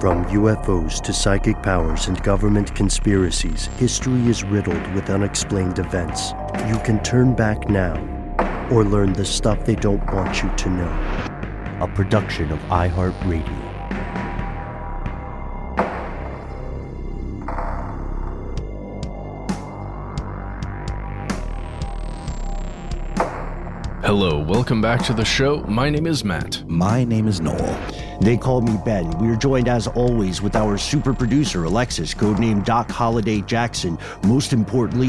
From UFOs to psychic powers and government conspiracies, history is riddled with unexplained events. You can turn back now or learn the stuff they don't want you to know. A production of iHeartRadio. Hello, welcome back to the show. My name is Matt. My name is Noel. They call me Ben. We are joined as always with our super producer, Alexis, codenamed Doc Holliday Jackson. Most importantly,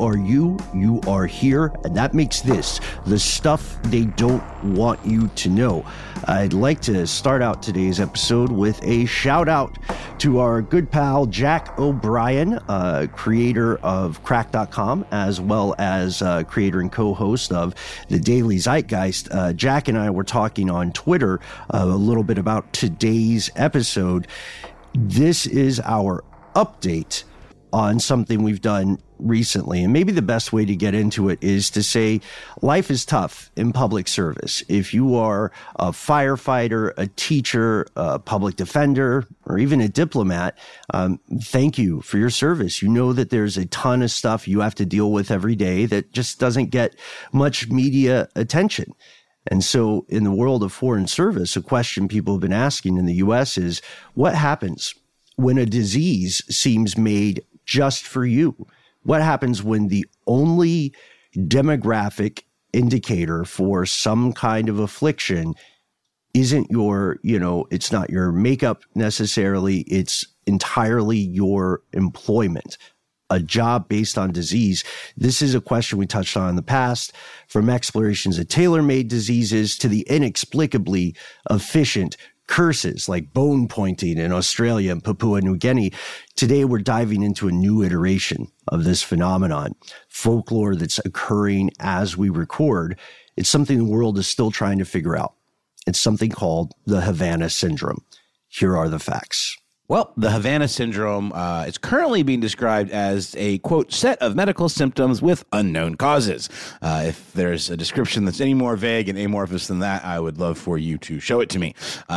you are here, and that makes this the stuff they don't want you to know. I'd like to start out today's episode with a shout out to our good pal, Jack O'Brien, creator of Crack.com, as well as creator and co-host of the Daily Zeitgeist. Jack and I were talking on Twitter a little bit about today's episode. This is our update on something we've done recently. And maybe the best way to get into it is to say life is tough in public service. If you are a firefighter, a teacher, a public defender, or even a diplomat, thank you for your service. You know that there's a ton of stuff you have to deal with every day that just doesn't get much media attention. And so in the world of foreign service, a question people have been asking in the U.S. is, what happens when a disease seems made just for you? What happens when the only demographic indicator for some kind of affliction isn't your, it's not your makeup necessarily, it's entirely your employment? A job based on disease. This is a question we touched on in the past, from explorations of tailor-made diseases to the inexplicably efficient curses like bone pointing in Australia and Papua New Guinea. Today, we're diving into a new iteration of this phenomenon, folklore that's occurring as we record. It's something the world is still trying to figure out. It's something called the Havana Syndrome. Here are the facts. Well, the Havana Syndrome is currently being described as a, quote, set of medical symptoms with unknown causes. If there's a description that's any more vague and amorphous than that, I would love for you to show it to me.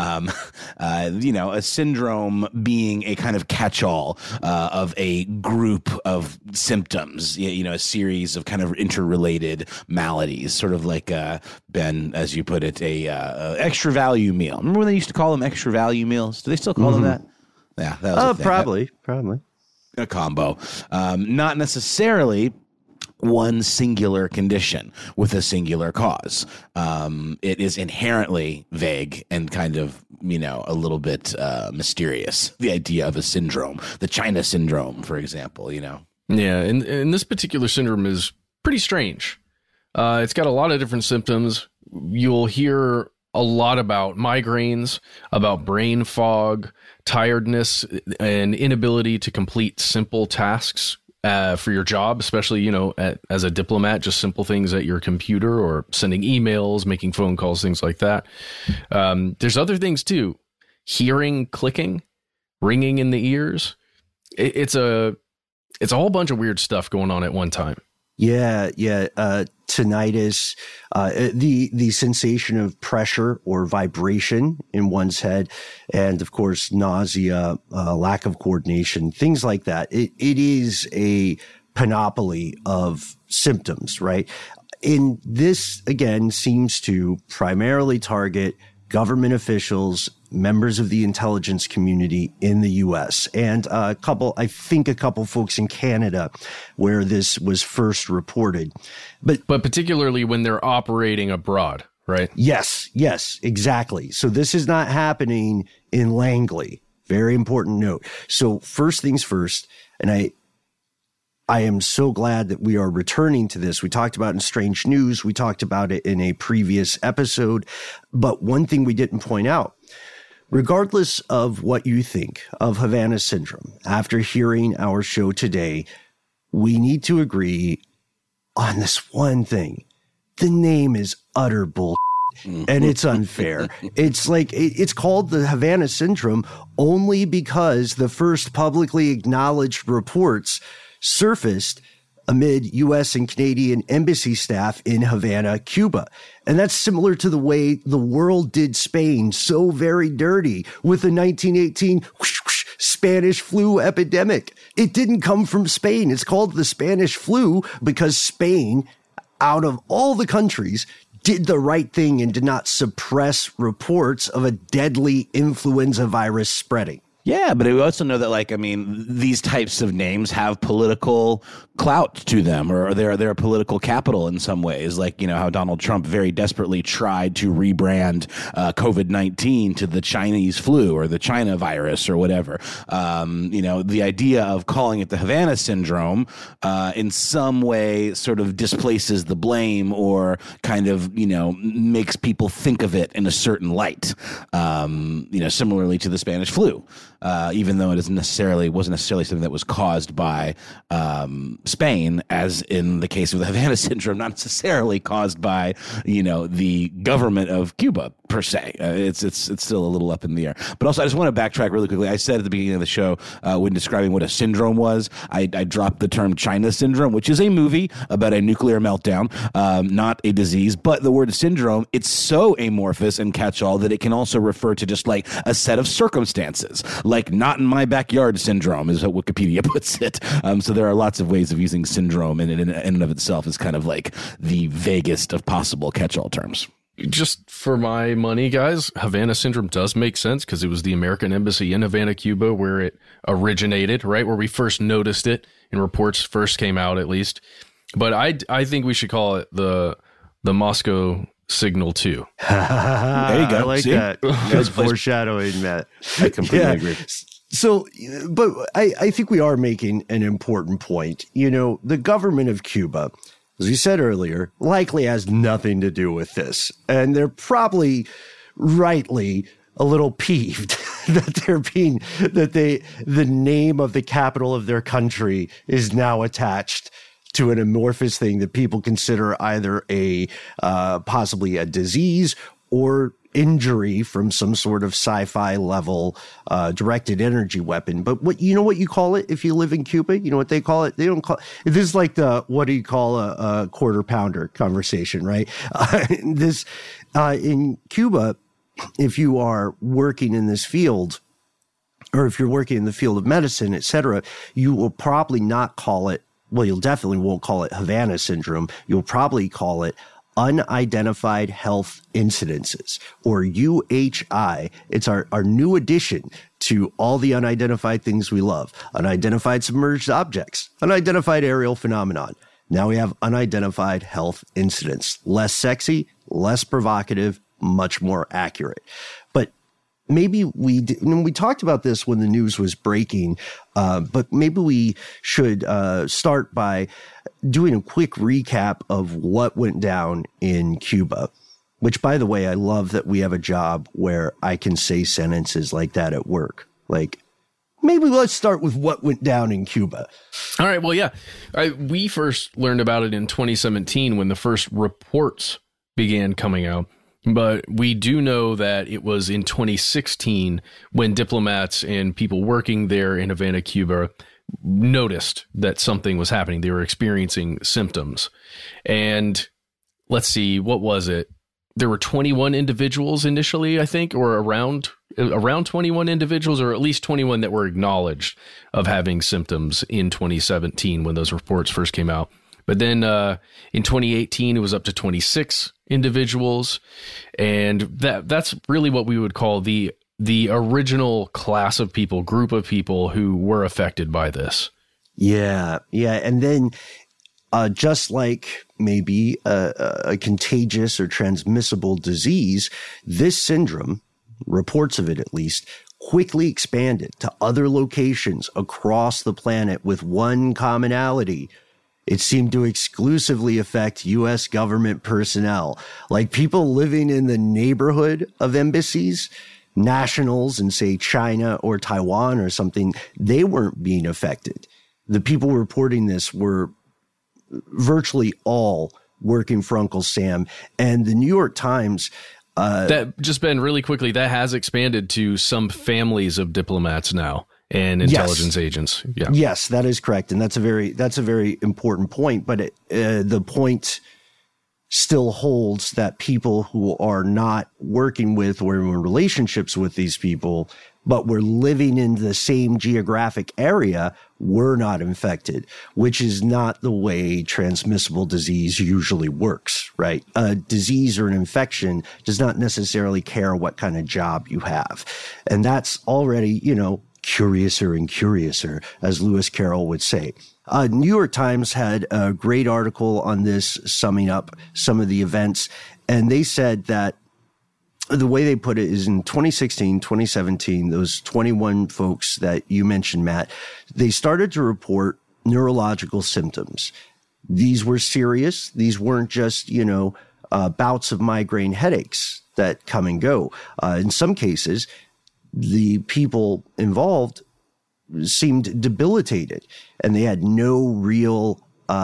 A syndrome being a kind of catch-all of a group of symptoms, a series of kind of interrelated maladies, sort of like, Ben, as you put it, a extra value meal. Remember when they used to call them extra value meals? Do they still call them that? Yeah, that was a thing. Probably. A combo. Not necessarily one singular condition with a singular cause. It is inherently vague and kind of, a little bit mysterious, the idea of a syndrome. The China syndrome, for example, Yeah, and this particular syndrome is pretty strange. It's got a lot of different symptoms. You'll hear a lot about migraines, about brain fog, tiredness, and inability to complete simple tasks for your job, especially, as a diplomat, just simple things at your computer or sending emails, making phone calls, things like that. There's other things too. Hearing clicking, ringing in the ears. It's a whole bunch of weird stuff going on at one time. Yeah. Tinnitus, the sensation of pressure or vibration in one's head, and of course, nausea, lack of coordination, things like that. It is a panoply of symptoms, right? And this, again, seems to primarily target government officials, members of the intelligence community in the U.S., and a couple folks in Canada where this was first reported. But particularly when they're operating abroad, right? Yes, exactly. So this is not happening in Langley. Very important note. So first things first, and I am so glad that we are returning to this. We talked about it in Strange News. We talked about it in a previous episode. But one thing we didn't point out, regardless of what you think of Havana Syndrome, after hearing our show today, we need to agree on this one thing. The name is utter bull. And it's unfair. It's like, it's called the Havana Syndrome only because the first publicly acknowledged reports surfaced amid U.S. and Canadian embassy staff in Havana, Cuba. And that's similar to the way the world did Spain so very dirty with the 1918 Spanish flu epidemic. It didn't come from Spain. It's called the Spanish flu because Spain, out of all the countries, did the right thing and did not suppress reports of a deadly influenza virus spreading. Yeah, but we also know that, like, I mean, these types of names have political clout to them, or they're a political capital in some ways. Like, you know, how Donald Trump very desperately tried to rebrand COVID-19 to the Chinese flu or the China virus or whatever. You know, the idea of calling it the Havana syndrome in some way sort of displaces the blame or kind of, you know, makes people think of it in a certain light. You know, similarly to the Spanish flu. Even though it wasn't necessarily something that was caused by Spain, as in the case of the Havana syndrome, not necessarily caused by, you know, the government of Cuba per se. It's still a little up in the air. But also, I just want to backtrack really quickly. I said at the beginning of the show, when describing what a syndrome was, I dropped the term China syndrome, which is a movie about a nuclear meltdown, not a disease. But the word syndrome, it's so amorphous and catch-all that it can also refer to just like a set of circumstances. Like not in my backyard syndrome is what Wikipedia puts it. So there are lots of ways of using syndrome, and in and of itself is kind of like the vaguest of possible catch-all terms. Just for my money, guys, Havana syndrome does make sense because it was the American embassy in Havana, Cuba, where it originated, right? Where we first noticed it and reports first came out, at least. But I think we should call it the Moscow Signal 2. There you go. I like See? that. That's foreshadowing, Matt. I completely agree. So, but I think we are making an important point. You know, the government of Cuba, as we said earlier, likely has nothing to do with this. And they're probably rightly a little peeved that the name of the capital of their country is now attached to an amorphous thing that people consider either possibly a disease or injury from some sort of sci-fi level directed energy weapon. But what you call it if you live in Cuba? You know what they call it? They don't call it. This is like the what do you call a quarter pounder conversation, right? In Cuba, if you are working in this field, or if you're working in the field of medicine, et cetera, you will probably not call it. Well, you'll definitely won't call it Havana syndrome. You'll probably call it unidentified health incidences, or UHI. It's our new addition to all the unidentified things we love. Unidentified submerged objects, unidentified aerial phenomenon. Now we have unidentified health incidents. Less sexy, less provocative, much more accurate. But maybe we talked about this when the news was breaking, but maybe we should start by doing a quick recap of what went down in Cuba, which, by the way, I love that we have a job where I can say sentences like that at work. Like, maybe let's start with what went down in Cuba. All right. Well, yeah, we first learned about it in 2017 when the first reports began coming out. But we do know that it was in 2016 when diplomats and people working there in Havana, Cuba, noticed that something was happening. They were experiencing symptoms. And let's see, what was it? There were 21 individuals initially, I think, or around 21 individuals, or at least 21 that were acknowledged of having symptoms in 2017 when those reports first came out. But then in 2018, it was up to 26 individuals. And that's really what we would call the original class of people, group of people who were affected by this. Yeah. And then just like maybe a contagious or transmissible disease, this syndrome, reports of it at least, quickly expanded to other locations across the planet with one commonality. It seemed to exclusively affect U.S. government personnel, like people living in the neighborhood of embassies, nationals in, say, China or Taiwan or something. They weren't being affected. The people reporting this were virtually all working for Uncle Sam. And the New York Times... that just been really quickly, that has expanded to some families of diplomats now. and intelligence agents. Yeah. Yes, that is correct. And that's a very important point. But the point still holds that people who are not working with or in relationships with these people, but were living in the same geographic area, were not infected, which is not the way transmissible disease usually works, right? A disease or an infection does not necessarily care what kind of job you have. And that's already, curiouser and curiouser, as Lewis Carroll would say. New York Times had a great article on this, summing up some of the events. And they said that the way they put it is in 2016, 2017, those 21 folks that you mentioned, Matt, they started to report neurological symptoms. These were serious. These weren't just, bouts of migraine headaches that come and go. In some cases, the people involved seemed debilitated, and they had no real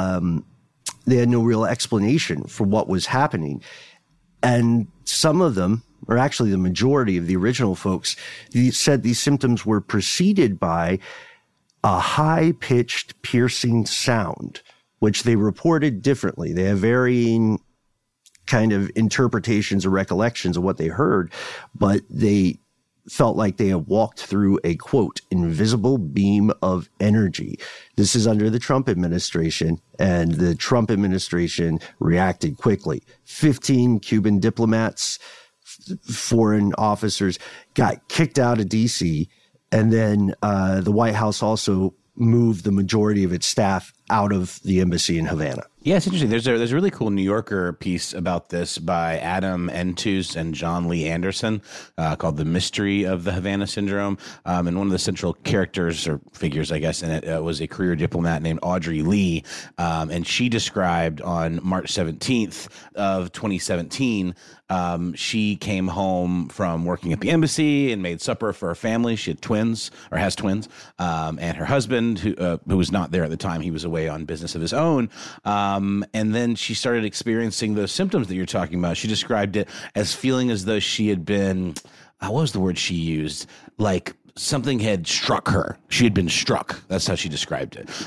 explanation for what was happening. And some of them, or actually the majority of the original folks, said these symptoms were preceded by a high-pitched piercing sound, which they reported differently. They have varying kind of interpretations or recollections of what they heard, but they felt like they had walked through a, quote, invisible beam of energy. This is under the Trump administration, and the Trump administration reacted quickly. 15 Cuban diplomats, foreign officers got kicked out of D.C., and then the White House also moved the majority of its staff out of the embassy in Havana. Yeah, it's interesting. There's a really cool New Yorker piece about this by Adam Entus and John Lee Anderson called The Mystery of the Havana Syndrome. And one of the central characters or figures, I guess, in it was a career diplomat named Audrey Lee. And she described on March 17th of 2017, she came home from working at the embassy and made supper for her family. She had twins, or has twins, and her husband, who was not there at the time, he was away on business of his own. And then she started experiencing those symptoms that you're talking about. She described it as feeling as though she had been, what was the word she used? Like something had struck her. She had been struck. That's how she described it.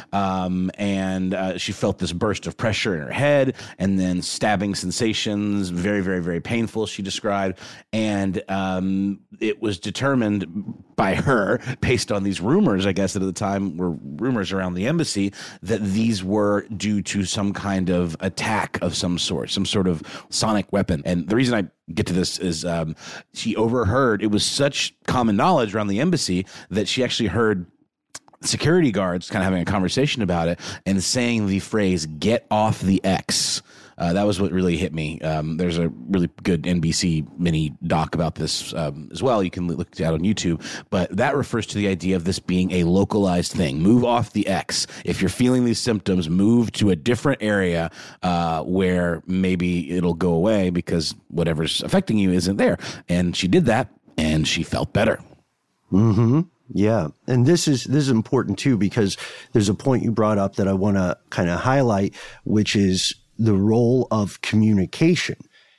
And she felt this burst of pressure in her head and then stabbing sensations, very, very, very painful, she described. And it was determined by her, based on these rumors, I guess, that at the time were rumors around the embassy, that these were due to some kind of attack of some sort, some sort of sonic weapon. And the reason I get to this is she overheard, it was such common knowledge around the embassy that she actually heard security guards kind of having a conversation about it and saying the phrase, "Get off the X." That was what really hit me. There's a really good NBC mini doc about this as well. You can look at it on YouTube. But that refers to the idea of this being a localized thing. Move off the X. If you're feeling these symptoms, move to a different area where maybe it'll go away because whatever's affecting you isn't there. And she did that, and she felt better. Mm-hmm. Yeah. And this is important, too, because there's a point you brought up that I want to kind of highlight, which is the role of communication.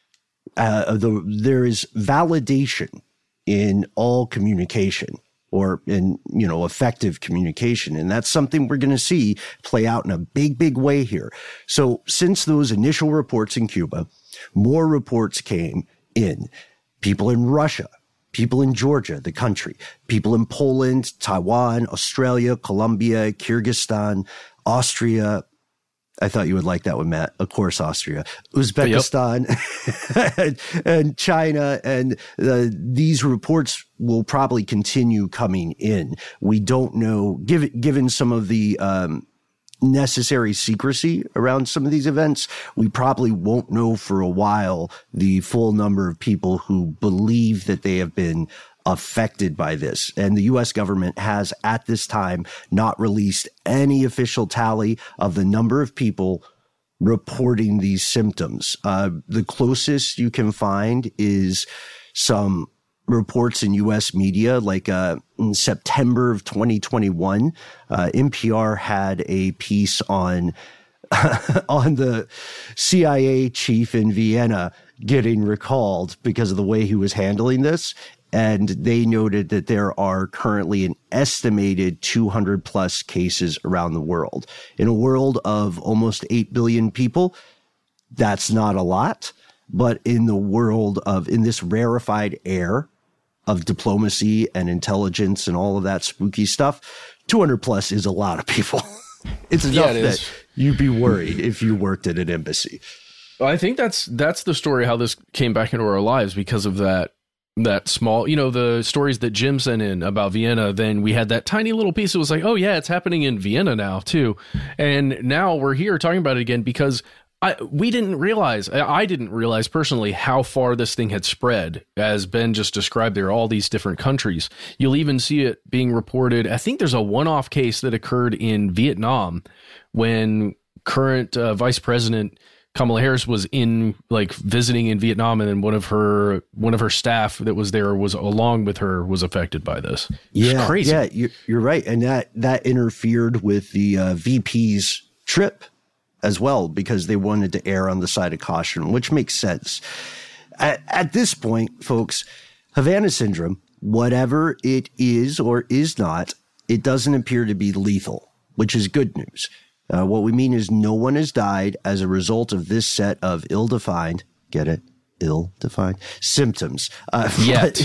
There is validation in all communication, or in, effective communication. And that's something we're going to see play out in a big, big way here. So since those initial reports in Cuba, more reports came in. People in Russia, people in Georgia, the country, people in Poland, Taiwan, Australia, Colombia, Kyrgyzstan, Austria. I thought you would like that one, Matt. Of course, Austria, Uzbekistan, and China. And these reports will probably continue coming in. We don't know, given some of the necessary secrecy around some of these events, we probably won't know for a while the full number of people who believe that they have been affected by this. And the U.S. government has, at this time, not released any official tally of the number of people reporting these symptoms. The closest you can find is some reports in U.S. media, like in September of 2021, NPR had a piece on the CIA chief in Vienna getting recalled because of the way he was handling this. And they noted that there are currently an estimated 200 plus cases around the world. In a world of almost 8 billion people, that's not a lot. But in the world in this rarefied air of diplomacy and intelligence and all of that spooky stuff, 200 plus is a lot of people. It's enough that you'd be worried if you worked at an embassy. I think that's the story, how this came back into our lives because of that small, the stories that Jim sent in about Vienna. Then we had that tiny little piece that was like, oh yeah, it's happening in Vienna now too. And now we're here talking about it again because I didn't realize personally how far this thing had spread. As Ben just described, there are all these different countries. You'll even see it being reported. I think there's a one-off case that occurred in Vietnam when current Vice President Kamala Harris was visiting in Vietnam, and then one of her staff that was there was along with her was affected by this. Yeah, crazy. Yeah, you're right, and that interfered with the VP's trip as well because they wanted to err on the side of caution, which makes sense. At this point, folks, Havana syndrome, whatever it is or is not, it doesn't appear to be lethal, which is good news. What we mean is no one has died as a result of this set of ill-defined, get it? Ill-defined symptoms. Yet.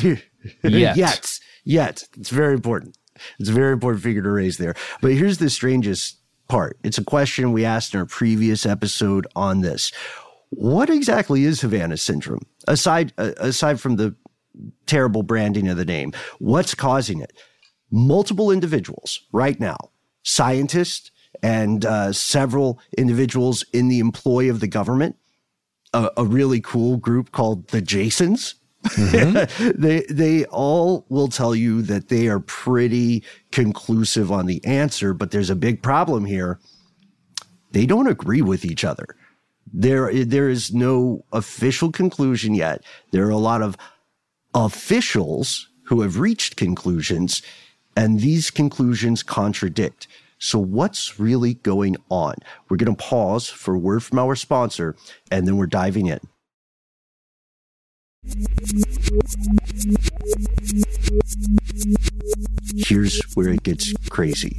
Yet. It's very important. It's a very important figure to raise there. But here's the strangest part. It's a question we asked in our previous episode on this. What exactly is Havana syndrome? Aside from the terrible branding of the name, what's causing it? Multiple individuals right now, scientists, and several individuals in the employ of the government, a really cool group called the Jasons. Mm-hmm. They all will tell you that they are pretty conclusive on the answer, but there's a big problem here. They don't agree with each other. There is no official conclusion yet. There are a lot of officials who have reached conclusions, and these conclusions contradict. So what's really going on? We're going to pause for a word from our sponsor, and then we're diving in. Here's where it gets crazy.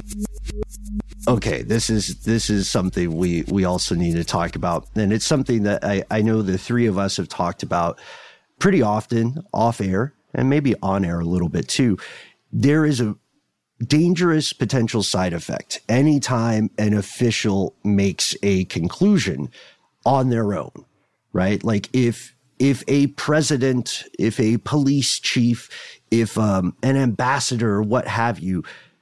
Okay, this is something we also need to talk about, and it's something that I know the three of us have talked about pretty often off air and maybe on air a little bit too. There is a dangerous potential side effect anytime an official makes a conclusion on their own, right? Like if a president, if a police chief, if an ambassador, what have you,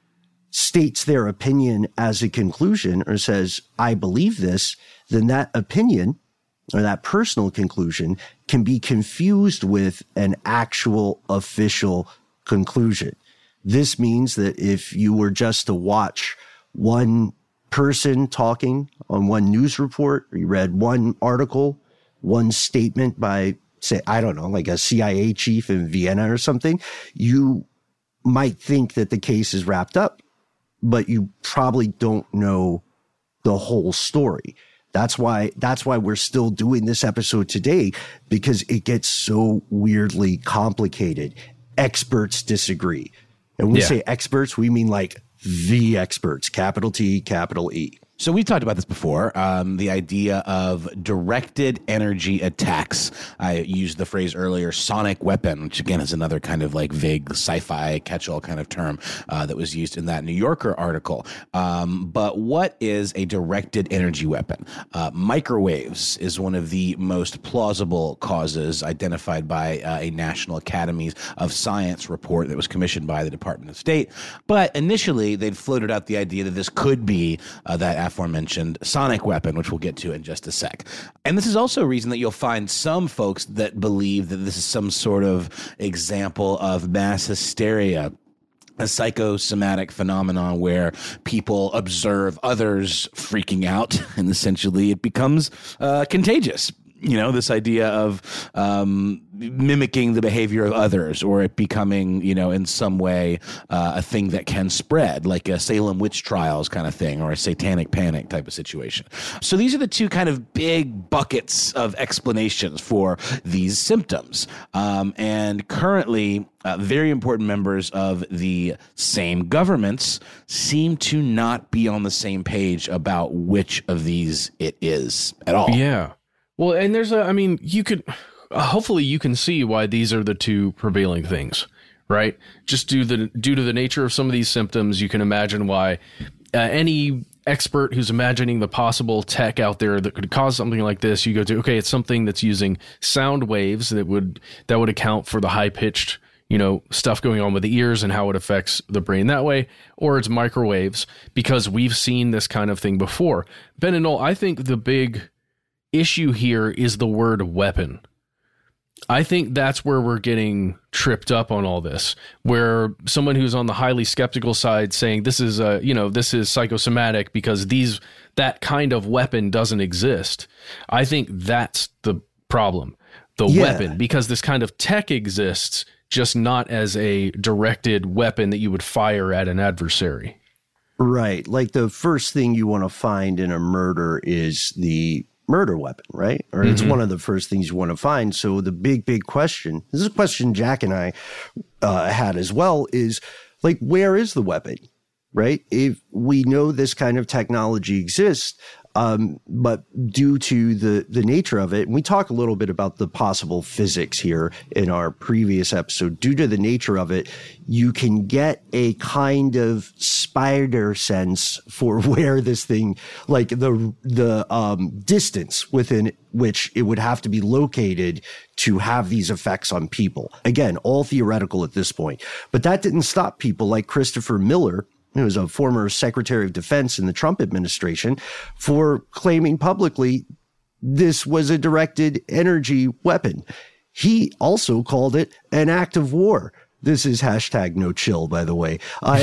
states their opinion as a conclusion or says, I believe this, then that opinion or that personal conclusion can be confused with an actual official conclusion. This means that if you were just to watch one person talking on one news report, or you read one article, one statement by, say, I don't know, like a CIA chief in Vienna or something, you might think that the case is wrapped up, but you probably don't know the whole story. That's why we're still doing this episode today, because it gets so weirdly complicated. Experts disagree. And when we say experts, we mean like the experts, capital T, capital E. So we've talked about this before, the idea of directed energy attacks. I used the phrase earlier, sonic weapon, which again is another kind of like vague sci-fi catch-all kind of term that was used in that New Yorker article. But what is a directed energy weapon? Microwaves is one of the most plausible causes identified by a National Academies of Science report that was commissioned by the Department of State. But initially, they'd floated out the idea that this could be that aforementioned sonic weapon, which we'll get to in just a sec. And this is also a reason that you'll find some folks that believe that this is some sort of example of mass hysteria, a psychosomatic phenomenon where people observe others freaking out and essentially it becomes contagious. this idea of mimicking the behavior of others, or it becoming, in some way a thing that can spread, like a Salem witch trials kind of thing, or a satanic panic type of situation. So these are the two kind of big buckets of explanations for these symptoms. And currently, very important members of the same governments seem to not be on the same page about which of these it is at all. Yeah. Well, and you could, hopefully you can see why these are the two prevailing things, right? Just due to the nature of some of these symptoms, you can imagine why any expert who's imagining the possible tech out there that could cause something like this, you go to, okay, it's something that's using sound waves that would account for the high-pitched, stuff going on with the ears and how it affects the brain that way, or it's microwaves, because we've seen this kind of thing before. Ben and Noel, I think the big issue here is the word weapon. I think that's where we're getting tripped up on all this, where someone who's on the highly skeptical side saying this is this is psychosomatic because that kind of weapon doesn't exist. I think that's the problem, weapon, because this kind of tech exists, just not as a directed weapon that you would fire at an adversary. Right. Like the first thing you want to find in a murder is the murder weapon, right? Or it's one of the first things you want to find. So the big question, this is a question Jack and I had as well, is like, where is the weapon, right? If we know this kind of technology exists, but due to the nature of it, and we talk a little bit about the possible physics here in our previous episode, due to the nature of it, you can get a kind of spider sense for where this thing, like the distance within which it would have to be located to have these effects on people. Again, all theoretical at this point. But that didn't stop people like Christopher Miller, who was a former Secretary of Defense in the Trump administration, for claiming publicly this was a directed energy weapon. He also called it an act of war. This is #NoChill, by the way.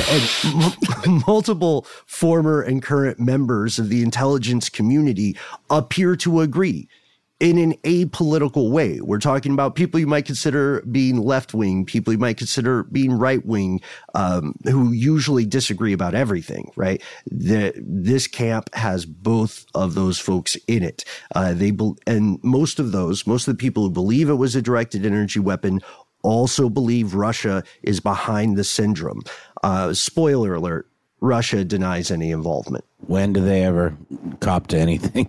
And multiple former and current members of the intelligence community appear to agree in an apolitical way. We're talking about people you might consider being left-wing, people you might consider being right-wing, who usually disagree about everything, right? This camp has both of those folks in it. And most of the people who believe it was a directed energy weapon also believe Russia is behind the syndrome. Spoiler alert, Russia denies any involvement. When do they ever cop to anything?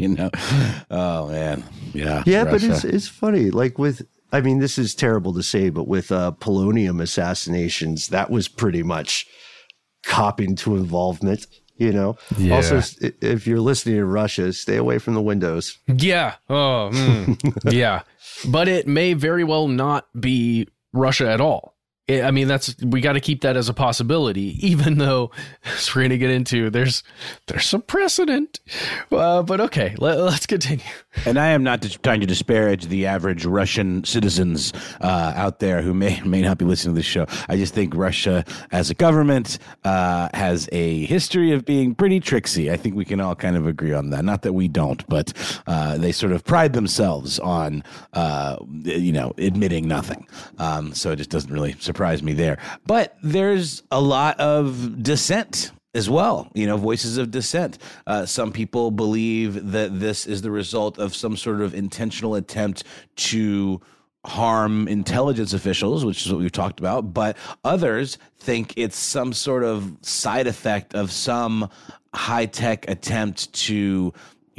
Oh man, yeah. Yeah, Russia. But it's funny. Like this is terrible to say, but with polonium assassinations, that was pretty much copping to involvement. Yeah. Also, if you're listening to Russia, stay away from the windows. Yeah. Oh, yeah. But it may very well not be Russia at all. We got to keep that as a possibility, even though, as we're going to get into, there's some precedent. But okay, let's continue. And I am not trying to disparage the average Russian citizens out there who may not be listening to this show. I just think Russia as a government has a history of being pretty tricksy. I think we can all kind of agree on that. Not that we don't, but they sort of pride themselves on, admitting nothing. So it just doesn't really surprise me there. But there's a lot of dissent as well, voices of dissent. Some people believe that this is the result of some sort of intentional attempt to harm intelligence officials, which is what we've talked about. But others think it's some sort of side effect of some high-tech attempt to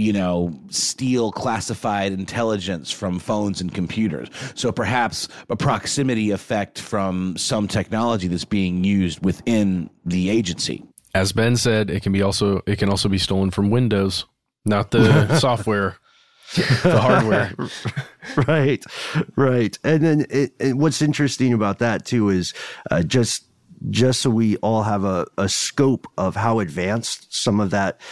steal classified intelligence from phones and computers. So perhaps a proximity effect from some technology that's being used within the agency. As Ben said, it can also be stolen from Windows, not the software, the hardware. Right. And then what's interesting about that too is just so we all have a scope of how advanced some of that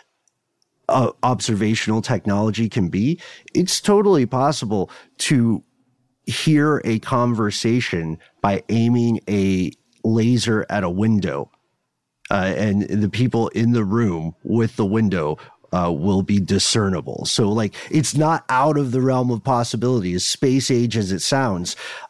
observational technology can be, it's totally possible to hear a conversation by aiming a laser at a window. And the people in the room with the window will be discernible. So like, it's not out of the realm of possibility, as space age as it sounds.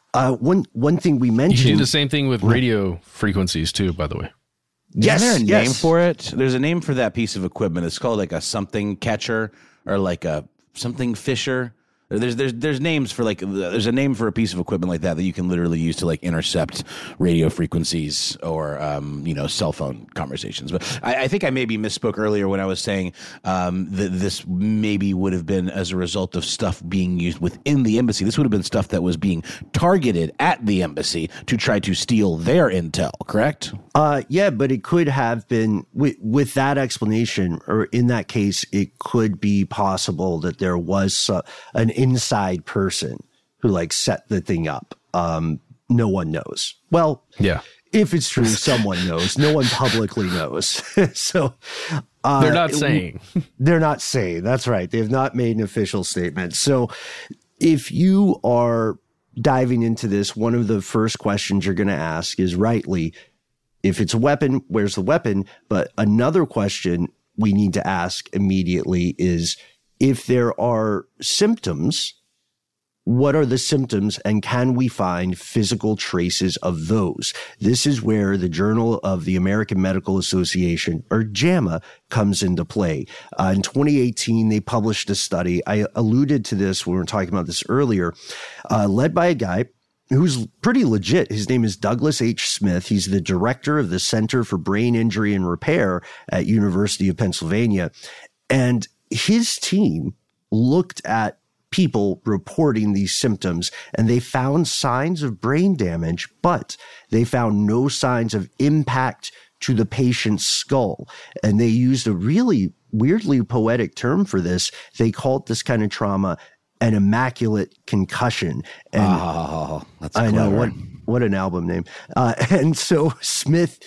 One thing we mentioned. You can do the same thing with radio frequencies too, by the way. Yes, is there a name for it? There's a name for that piece of equipment. It's called like a something catcher or like a something fisher. There's names for like, there's a name for a piece of equipment like that you can literally use to like intercept radio frequencies or cell phone conversations. But I think I maybe misspoke earlier when I was saying that this maybe would have been as a result of stuff being used within the embassy. This would have been stuff that was being targeted at the embassy to try to steal their intel, correct? Yeah, but it could have been with that explanation, or in that case, it could be possible that there was an inside person who like set the thing up. No one knows. Well, yeah. If it's true, someone knows. No one publicly knows. So they're not saying. They're not saying. That's right. They've not made an official statement. So if you are diving into this, one of the first questions you're going to ask is rightly, if it's a weapon, where's the weapon? But another question we need to ask immediately is, if there are symptoms, what are the symptoms, and can we find physical traces of those? This is where the Journal of the American Medical Association, or JAMA, comes into play. In 2018, they published a study. I alluded to this when we were talking about this earlier, led by a guy who's pretty legit. His name is Douglas H. Smith. He's the director of the Center for Brain Injury and Repair at University of Pennsylvania. And his team looked at people reporting these symptoms, and they found signs of brain damage, but they found no signs of impact to the patient's skull. And they used a really weirdly poetic term for this. They called this kind of trauma an immaculate concussion. And that's clever. I know, what an album name. And so Smith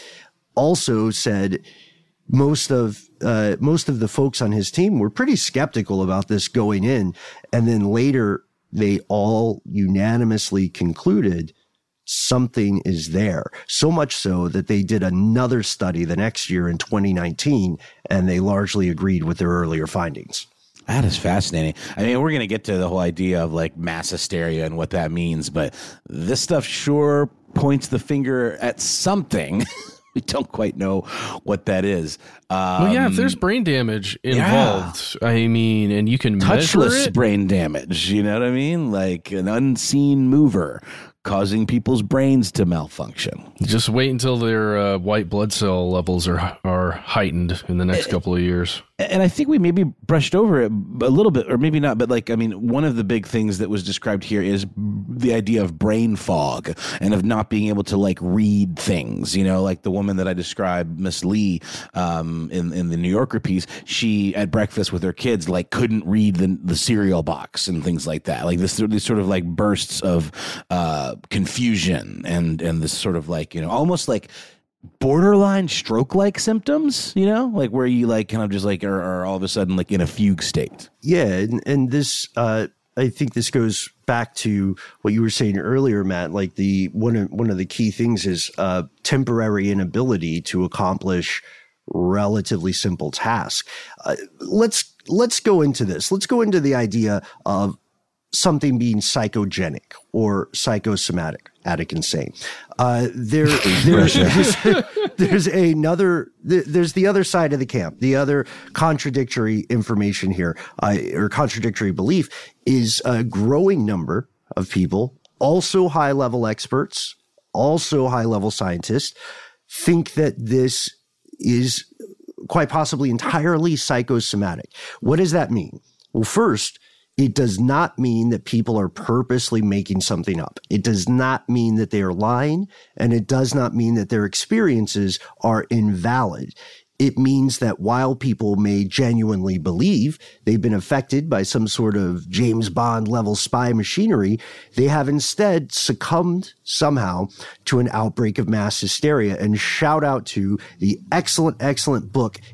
also said most of the folks on his team were pretty skeptical about this going in. And then later they all unanimously concluded something is there. So much so that they did another study the next year in 2019, and they largely agreed with their earlier findings. That is fascinating. I mean, we're going to get to the whole idea of like mass hysteria and what that means, but this stuff sure points the finger at something. We don't quite know what that is. Well, yeah, if there's brain damage involved, I mean, and you can measure touchless it. Brain damage, you know what I mean? Like an unseen mover causing people's brains to malfunction. Just wait until their white blood cell levels are heightened in the next couple of years. And I think we maybe brushed over it a little bit, or maybe not, but like, I mean, one of the big things that was described here is the idea of brain fog and of not being able to like read things, you know, like the woman that I described, Miss Lee, in the New Yorker piece, she at breakfast with her kids, like couldn't read the cereal box and things like that. Like these sort of like bursts of, confusion and this sort of like, you know, almost like borderline stroke-like symptoms, you know, like where you like kind of just like are all of a sudden like in a fugue state. Yeah, and this I think this goes back to what you were saying earlier, Matt. Like one of the key things is temporary inability to accomplish relatively simple tasks. Let's go into this. Let's go into the idea of something being psychogenic or psychosomatic, Attic insane. There's the other side of the camp. The other contradictory information here, or contradictory belief, is a growing number of people, also high-level experts, also high-level scientists, think that this is quite possibly entirely psychosomatic. What does that mean? Well, first, it does not mean that people are purposely making something up. It does not mean that they are lying, and it does not mean that their experiences are invalid. It means that while people may genuinely believe they've been affected by some sort of James Bond level spy machinery, they have instead succumbed somehow to an outbreak of mass hysteria. And shout out to the excellent book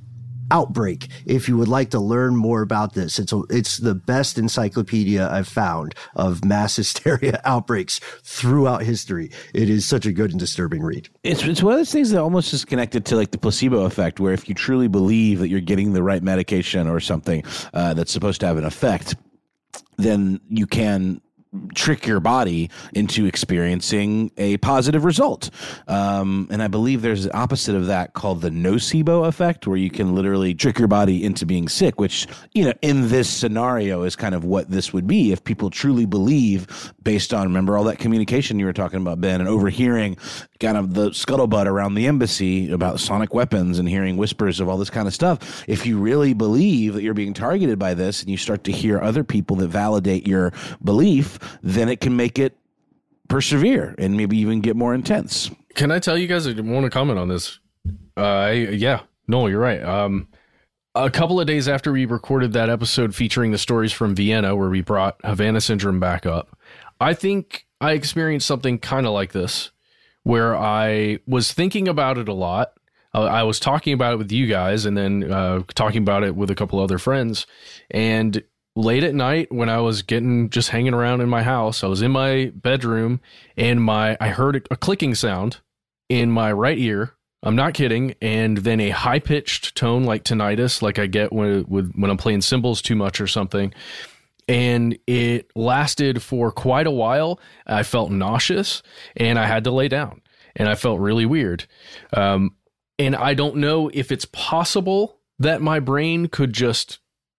Outbreak. If you would like to learn more about this, it's the best encyclopedia I've found of mass hysteria outbreaks throughout history. It is such a good and disturbing read. It's one of those things that almost is connected to like the placebo effect, where if you truly believe that you're getting the right medication or something that's supposed to have an effect, then you can trick your body into experiencing a positive result. And I believe there's an opposite of that called the nocebo effect, where you can literally trick your body into being sick, which, in this scenario is kind of what this would be if people truly believe, based on, remember all that communication you were talking about, Ben, and overhearing kind of the scuttlebutt around the embassy about sonic weapons and hearing whispers of all this kind of stuff. If you really believe that you're being targeted by this and you start to hear other people that validate your belief, then it can make it persevere and maybe even get more intense. Can I tell you guys, I want to comment on this? Yeah, no, you're right. A couple of days after we recorded that episode featuring the stories from Vienna, where we brought Havana Syndrome back up, I think I experienced something kind of like this, where I was thinking about it a lot. I was talking about it with you guys, and then talking about it with a couple other friends. And late at night, when I was just hanging around in my house, I was in my bedroom, and I heard a clicking sound in my right ear. I'm not kidding. And then a high pitched tone, like tinnitus, like I get when I'm playing cymbals too much or something. And it lasted for quite a while. I felt nauseous, and I had to lay down, and I felt really weird. And I don't know if it's possible that my brain could just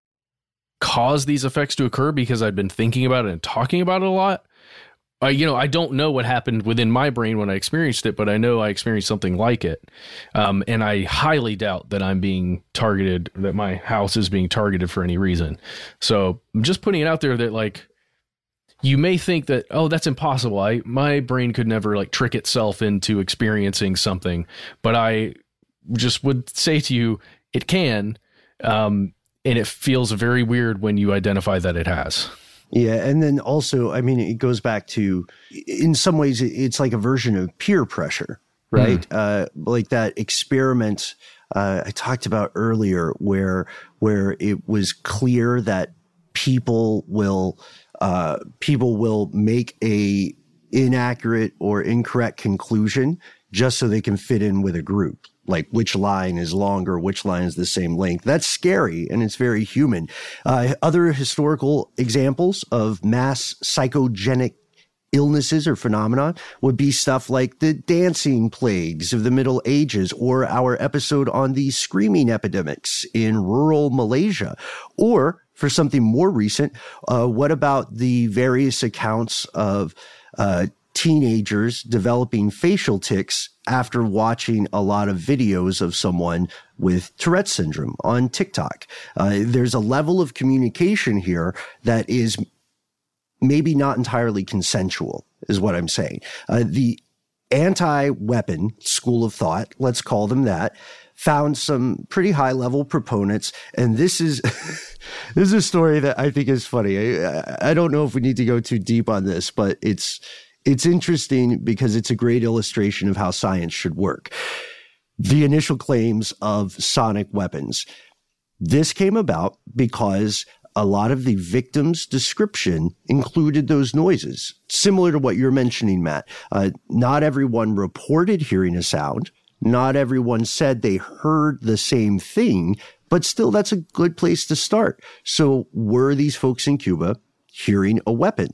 cause these effects to occur because I'd been thinking about it and talking about it a lot. I don't know what happened within my brain when I experienced it, but I know I experienced something like it. And I highly doubt that I'm being targeted, that my house is being targeted for any reason. So I'm just putting it out there that, like, you may think that, oh, that's impossible. My brain could never trick itself into experiencing something, but I just would say to you, it can. And it feels very weird when you identify that it has. Yeah. And then also, I mean, it goes back to, in some ways, it's like a version of peer pressure, right? Like that experiment I talked about earlier, where it was clear that people will make a inaccurate or incorrect conclusion just so they can fit in with a group. Like which line is longer, which line is the same length. That's scary, and it's very human. Other historical examples of mass psychogenic illnesses or phenomena would be stuff like the dancing plagues of the Middle Ages, or our episode on the screaming epidemics in rural Malaysia. Or, for something more recent, what about the various accounts of teenagers developing facial tics after watching a lot of videos of someone with Tourette's syndrome on TikTok? There's a level of communication here that is maybe not entirely consensual, is what I'm saying. The anti-weapon school of thought, let's call them that, found some pretty high-level proponents, and this is this is a story that I think is funny. I don't know if we need to go too deep on this, but it's interesting because it's a great illustration of how science should work. The initial claims of sonic weapons. This came about because a lot of the victim's description included those noises, similar to what you're mentioning, Matt. Not everyone reported hearing a sound. Not everyone said they heard the same thing, but still, that's a good place to start. So were these folks in Cuba hearing a weapon?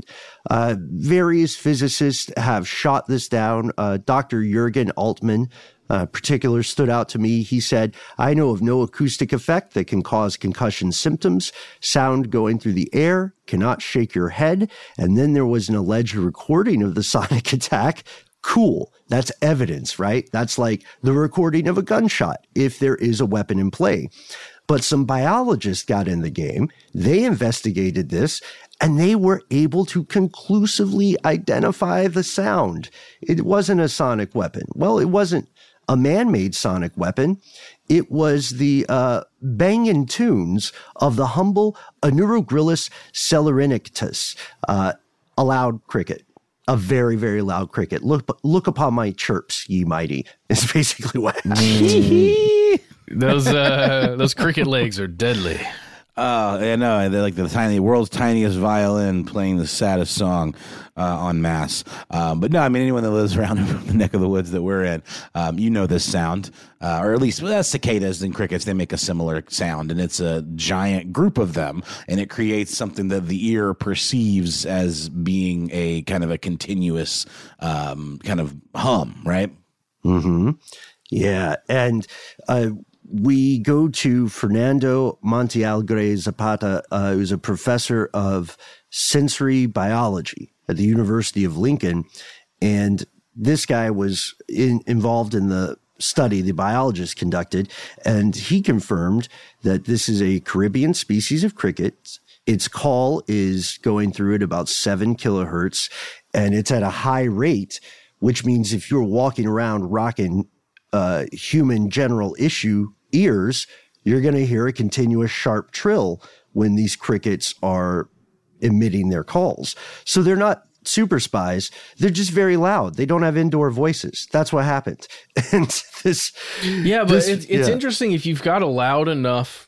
Various physicists have shot this down. Dr. Jürgen Altmann, particular, stood out to me. He said, "I know of no acoustic effect that can cause concussion symptoms. Sound going through the air cannot shake your head." And then there was an alleged recording of the sonic attack. Cool. That's evidence, right? That's like the recording of a gunshot, if there is a weapon in play. But some biologists got in the game. They investigated this, and they were able to conclusively identify the sound. It wasn't a sonic weapon. Well, it wasn't a man-made sonic weapon. It was the banging tunes of the humble Aneurogryllus celerinictus, a loud cricket. A very, very loud cricket. Look upon my chirps, ye mighty, is basically what. Those cricket legs are deadly. Oh, yeah, no, they're like the world's tiniest violin playing the saddest song en masse. But no, I mean, anyone that lives around the neck of the woods that we're in, you know this sound, or at least cicadas and crickets, they make a similar sound, and it's a giant group of them, and it creates something that the ear perceives as being a kind of a continuous kind of hum, right? Mm-hmm. Yeah, and we go to Fernando Montealegre Zapata, who's a professor of sensory biology at the University of Lincoln. And this guy was involved in the study the biologist conducted, and he confirmed that this is a Caribbean species of cricket. Its call is going through at about 7 kilohertz, and it's at a high rate, which means if you're walking around rocking human general issue ears, you're going to hear a continuous sharp trill when these crickets are emitting their calls. So they're not super spies. They're just very loud. They don't have indoor voices. That's what happened. And it's interesting if you've got a loud enough,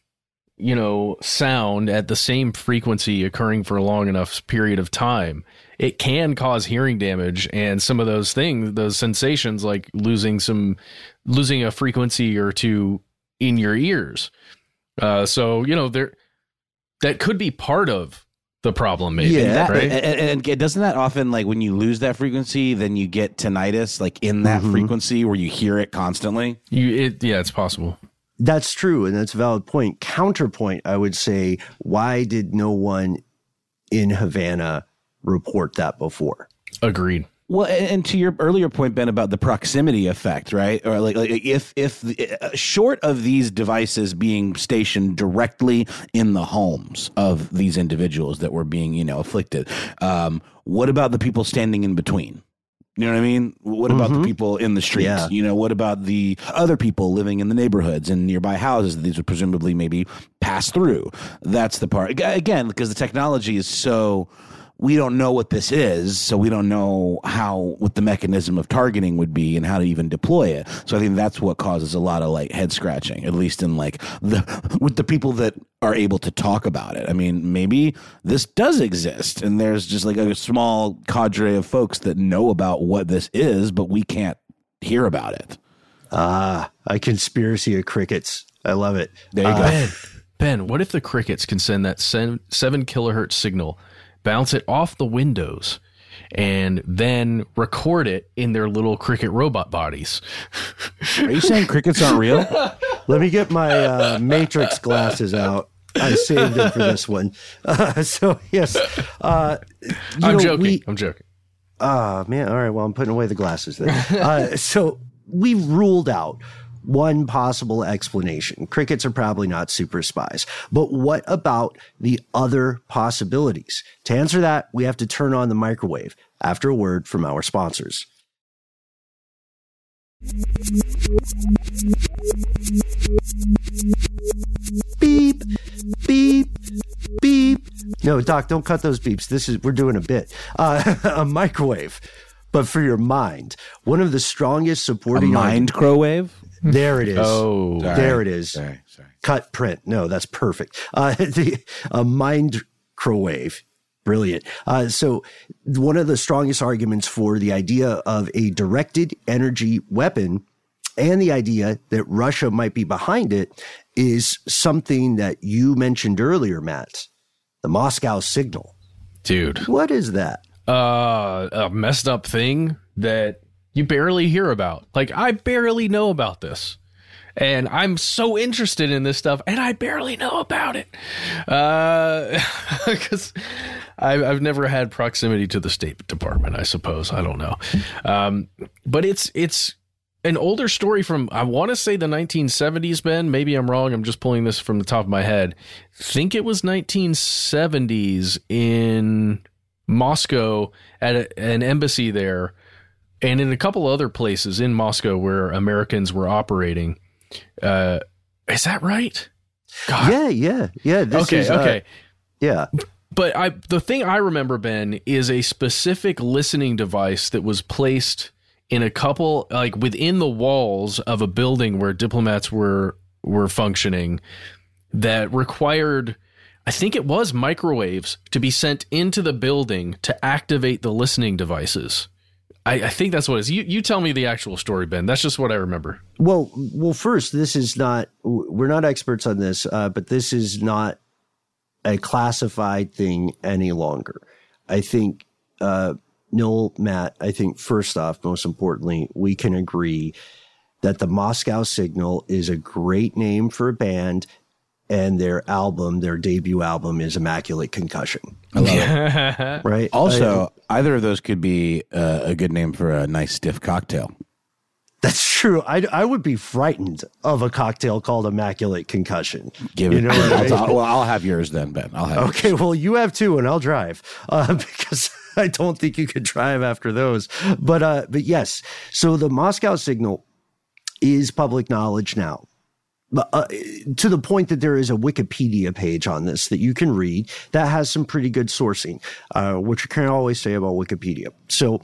sound at the same frequency occurring for a long enough period of time, it can cause hearing damage. And some of those things, those sensations, like losing a frequency or two in your ears. So that could be part of the problem, maybe. Yeah, right? And doesn't that often, like, when you lose that frequency, then you get tinnitus, like in that frequency where you hear it constantly? It's possible. That's true, and that's a valid point. Counterpoint, I would say, why did no one in Havana report that before? Agreed. Well, and to your earlier point, Ben, about the proximity effect, right? Or like if short of these devices being stationed directly in the homes of these individuals that were being, afflicted, what about the people standing in between? You know what I mean? What about the people in the streets? Yeah. What about the other people living in the neighborhoods and nearby houses that these would presumably maybe pass through? That's the part. Again, because the technology is so... We don't know what this is, so we don't know what the mechanism of targeting would be and how to even deploy it. So I think that's what causes a lot of head scratching, at least in with the people that are able to talk about it. I mean, maybe this does exist, and there's just a small cadre of folks that know about what this is, but we can't hear about it. A conspiracy of crickets. I love it. There you go. Ben, what if the crickets can send that 7 kilohertz signal, bounce it off the windows, and then record it in their little cricket robot bodies? Are you saying crickets aren't real? Let me get my Matrix glasses out. I saved them for this one. So, yes. I'm joking. Man. All right. Well, I'm putting away the glasses then. So we've ruled out one possible explanation. Crickets are probably not super spies. But what about the other possibilities? To answer that, we have to turn on the microwave after a word from our sponsors. Beep, beep, beep. No, Doc, don't cut those beeps. We're doing a bit. A microwave, but for your mind. One of the strongest supporting... A mind-crowave? There it is. Oh, there it is. Sorry. Cut print. No, that's perfect. A microwave. Brilliant. So one of the strongest arguments for the idea of a directed energy weapon and the idea that Russia might be behind it is something that you mentioned earlier, Matt, the Moscow signal. Dude. What is that? A messed up thing that you barely hear about. I barely know about this. And I'm so interested in this stuff, and I barely know about it. Because I've never had proximity to the State Department, I suppose. I don't know. But it's an older story from, I want to say, the 1970s, Ben. Maybe I'm wrong. I'm just pulling this from the top of my head. I think it was 1970s in Moscow at an embassy there, and in a couple other places in Moscow where Americans were operating. Is that right? God. Yeah. Okay. Yeah. But the thing I remember, Ben, is a specific listening device that was placed in a couple, within the walls of a building where diplomats were were functioning that required, I think it was microwaves, to be sent into the building to activate the listening devices. I think that's what it is. You tell me the actual story, Ben. That's just what I remember. Well, first, we're not experts on this, but this is not a classified thing any longer. I think, Noel, Matt, I think first off, most importantly, we can agree that the Moscow Signal is a great name for a band, and their debut album is Immaculate Concussion. I love it. Right? Also, either of those could be a good name for a nice stiff cocktail. That's true. I would be frightened of a cocktail called Immaculate Concussion. I'll have yours then, Ben. Okay, well, you have two, and I'll drive because I don't think you could drive after those. But yes, so the Moscow Signal is public knowledge now. To the point that there is a Wikipedia page on this that you can read that has some pretty good sourcing, which you can't always say about Wikipedia. So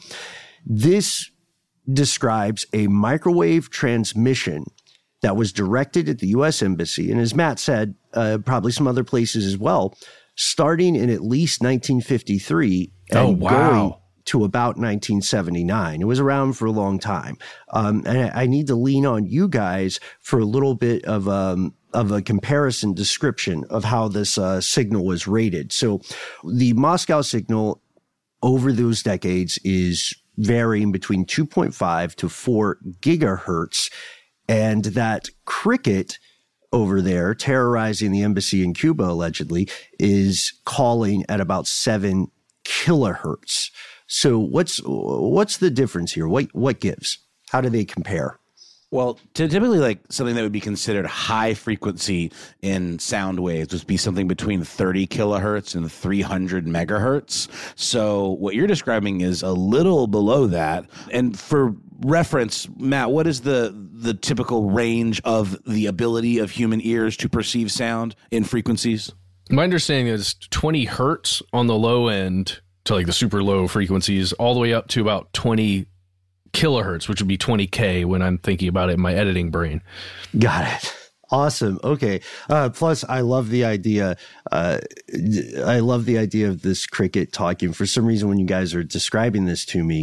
this describes a microwave transmission that was directed at the U.S. Embassy, and as Matt said, probably some other places as well, starting in at least 1953 and going to about 1979. It was around for a long time. And I need to lean on you guys for a little bit of a comparison description of how this signal was rated. So the Moscow Signal over those decades is varying between 2.5 to 4 gigahertz. And that cricket over there, terrorizing the embassy in Cuba, allegedly, is calling at about 7 kilohertz. So what's the difference here? What gives? How do they compare? Well, typically, like something that would be considered high frequency in sound waves would be something between 30 kilohertz and 300 megahertz. So what you're describing is a little below that. And for reference, Matt, what is the typical range of the ability of human ears to perceive sound in frequencies? My understanding is 20 hertz on the low end to like the super low frequencies, all the way up to about 20 kilohertz, which would be 20K when I'm thinking about it in my editing brain. Got it. Awesome. Okay. Plus, I love the idea. I love the idea of this cricket talking. For some reason, when you guys are describing this to me,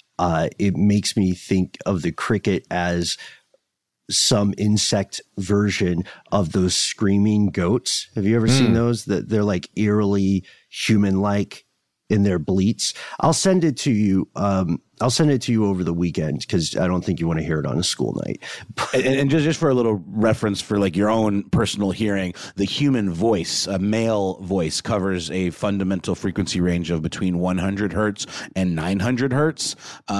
it makes me think of the cricket as some insect version of those screaming goats. Have you ever seen those? That they're like eerily human-like in their bleats. I'll send it to you. I'll send it to you over the weekend because I don't think you want to hear it on a school night. And just for a little reference for like your own personal hearing, the human voice, a male voice, covers a fundamental frequency range of between 100 hertz and 900 hertz.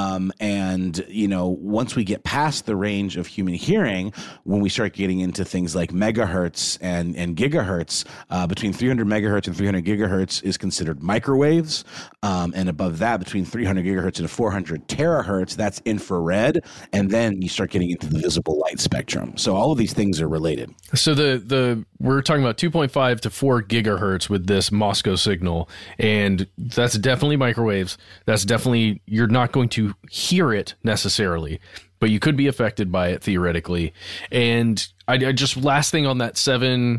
And, you know, once we get past the range of human hearing, when we start getting into things like megahertz and gigahertz, between 300 megahertz and 300 gigahertz is considered microwaves. And above that, between 300 gigahertz and 400 terahertz, that's infrared, and then you start getting into the visible light spectrum. So all of these things are related. So we're talking about 2.5 to 4 gigahertz with this Moscow Signal, and that's definitely microwaves. That's definitely, you're not going to hear it necessarily, but you could be affected by it theoretically. And I just, last thing on that 7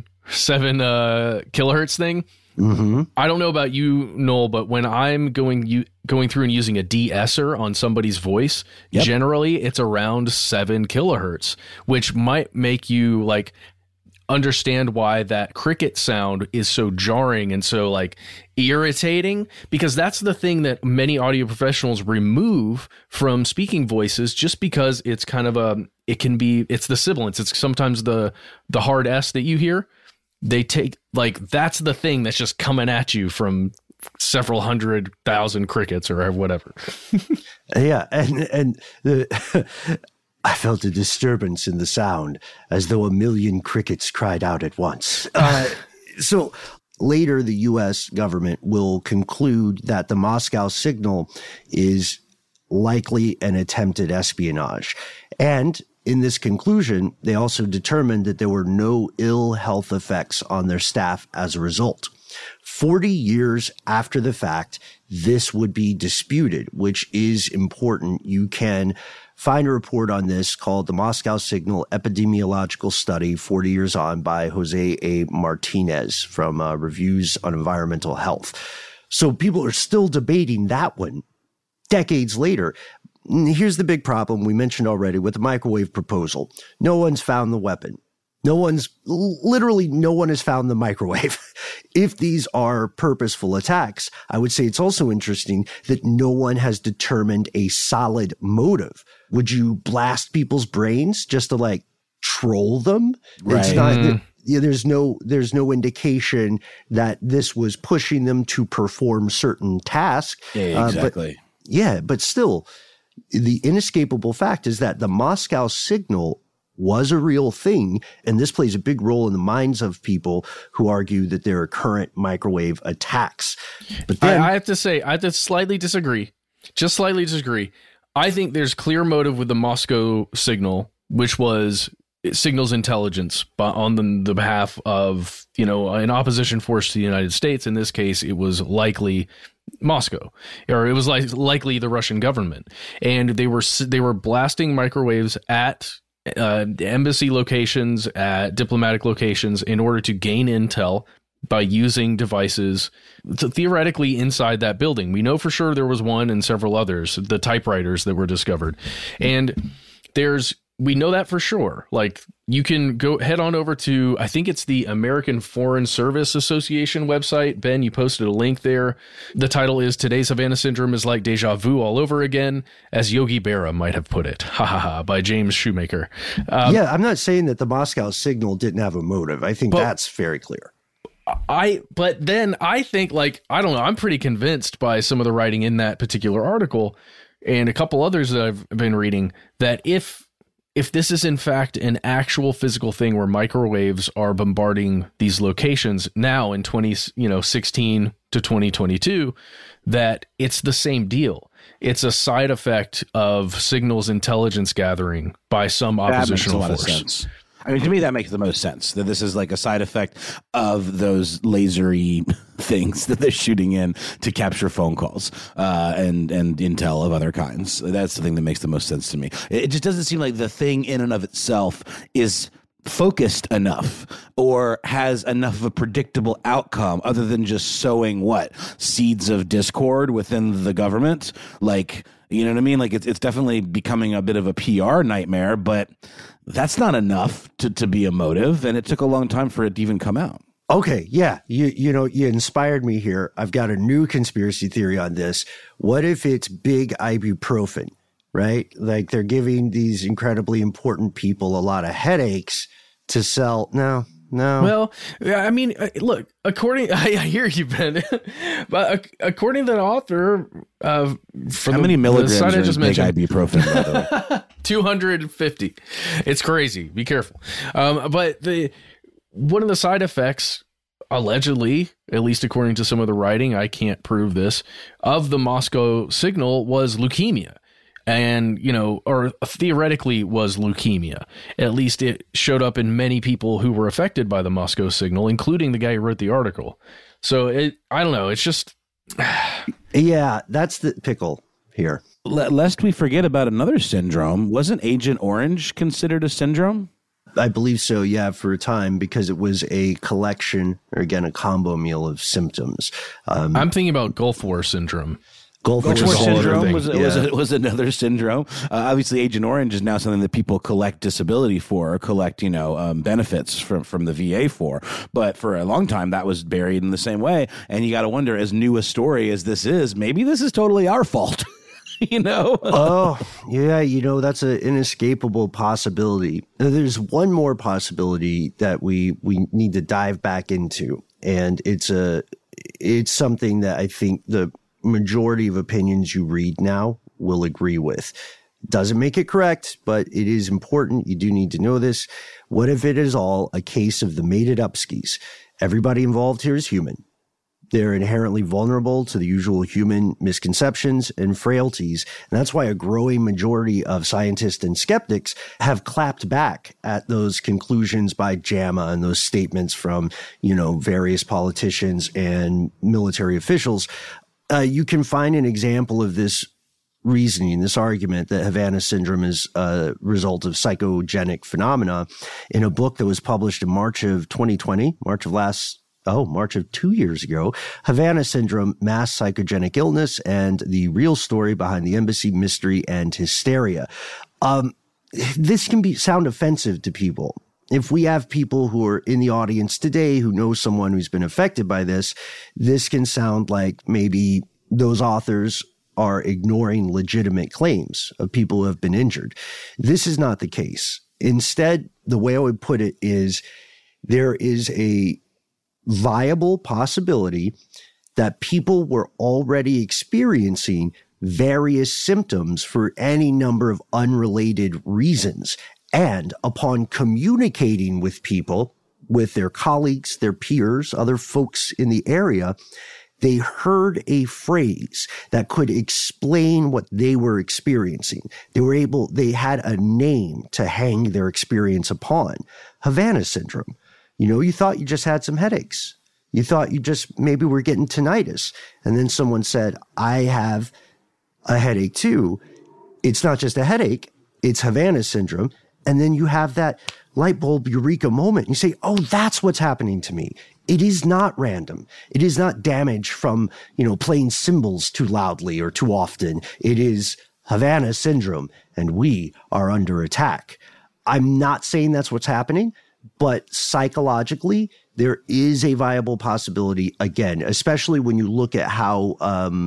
kilohertz thing. Mm-hmm. I don't know about you, Noel, but when I'm going through and using a de-esser on somebody's voice, generally it's around 7 kilohertz, which might make you like understand why that cricket sound is so jarring and so like irritating, because that's the thing that many audio professionals remove from speaking voices, just because it's kind of it's the sibilance. It's sometimes the hard S that you hear. They take, like, that's the thing that's just coming at you from several 100,000 crickets or whatever. Yeah. And I felt a disturbance in the sound as though a million crickets cried out at once. So later, the U.S. government will conclude that the Moscow Signal is likely an attempted espionage. And in this conclusion, they also determined that there were no ill health effects on their staff as a result. 40 years after the fact, this would be disputed, which is important. You can find a report on this called the Moscow Signal Epidemiological Study 40 Years On by Jose A. Martinez from Reviews on Environmental Health. So people are still debating that one decades later. Here's the big problem we mentioned already with the microwave proposal. No one's found the weapon. No one has found the microwave. If these are purposeful attacks, I would say it's also interesting that no one has determined a solid motive. Would you blast people's brains just to like troll them? Right. It's not, there's no indication that this was pushing them to perform certain tasks. Yeah, exactly. But still, the inescapable fact is that the Moscow Signal was a real thing, and this plays a big role in the minds of people who argue that there are current microwave attacks. But then, I have to say, I have to slightly disagree. Just slightly disagree. I think there's clear motive with the Moscow Signal, which was signals intelligence on the behalf of, an opposition force to the United States. In this case, it was likely Moscow, or it was likely the Russian government. And they were blasting microwaves at embassy locations, at diplomatic locations, in order to gain intel by using devices theoretically inside that building. We know for sure there was one and several others, the typewriters that were discovered. And we know that for sure. Like, you can head on over to, I think it's the American Foreign Service Association website. Ben, you posted a link there. The title is "Today's Havana Syndrome is like deja vu all over again," as Yogi Berra might have put it. Ha ha ha, by James Shoemaker. I'm not saying that the Moscow Signal didn't have a motive. I think that's very clear. But then I think, I don't know, I'm pretty convinced by some of the writing in that particular article and a couple others that I've been reading, that if this is in fact an actual physical thing where microwaves are bombarding these locations now in 2016 to 2022, that it's the same deal. It's a side effect of signals intelligence gathering by some oppositional force. That makes a lot of sense. I mean, to me, that makes the most sense, that this is like a side effect of those lasery things that they're shooting in to capture phone calls and intel of other kinds. That's the thing that makes the most sense to me. It just doesn't seem like the thing in and of itself is focused enough or has enough of a predictable outcome other than just sowing seeds of discord within the government. Like, you know what I mean? Like, it's definitely becoming a bit of a PR nightmare, but that's not enough to be a motive, and it took a long time for it to even come out. Okay, yeah, you inspired me here. I've got a new conspiracy theory on this. What if it's big ibuprofen, right? Like, they're giving these incredibly important people a lot of headaches to sell. No. Well, I mean, look, I hear you, Ben, but according to the author, how many milligrams are in big ibuprofen, by the way? 250. It's crazy. Be careful. But one of the side effects, allegedly, at least according to some of the writing, I can't prove this, of the Moscow Signal was leukemia. And, or theoretically was leukemia. At least it showed up in many people who were affected by the Moscow Signal, including the guy who wrote the article. So I don't know. It's just. Yeah, that's the pickle here. Lest we forget about another syndrome, wasn't Agent Orange considered a syndrome? I believe so, yeah, for a time, because it was a collection, or again, a combo meal of symptoms. I'm thinking about Gulf War syndrome. Gulf War syndrome was another syndrome. Obviously, Agent Orange is now something that people collect disability for, or collect, benefits from the VA for. But for a long time, that was buried in the same way. And you got to wonder, as new a story as this is, maybe this is totally our fault. Oh, yeah, that's an inescapable possibility. There's one more possibility that we need to dive back into, and it's something that I think the majority of opinions you read now will agree with. Doesn't make it correct, but it is important. You do need to know this. What if it is all a case of the mated up skis? Everybody involved here is human. They're inherently vulnerable to the usual human misconceptions and frailties. And that's why a growing majority of scientists and skeptics have clapped back at those conclusions by JAMA and those statements from, various politicians and military officials. You can find an example of this reasoning, this argument that Havana syndrome is a result of psychogenic phenomena in a book that was published in March of 2020, March of 2 years ago, Havana Syndrome, Mass Psychogenic Illness, and the Real Story Behind the Embassy Mystery and Hysteria. This can sound offensive to people. If we have people who are in the audience today who know someone who's been affected by this can sound like maybe those authors are ignoring legitimate claims of people who have been injured. This is not the case. Instead, the way I would put it is there is a viable possibility that people were already experiencing various symptoms for any number of unrelated reasons. And upon communicating with people, with their colleagues, their peers, other folks in the area, they heard a phrase that could explain what they were experiencing. They had a name to hang their experience upon. Havana syndrome. You thought you just had some headaches. You thought you just maybe were getting tinnitus. And then someone said, I have a headache too. It's not just a headache, it's Havana syndrome. And then you have that light bulb eureka moment. And you say, oh, that's what's happening to me. It is not random. It is not damage from, playing cymbals too loudly or too often. It is Havana syndrome, and we are under attack. I'm not saying that's what's happening, but psychologically, there is a viable possibility, again, especially when you look at how,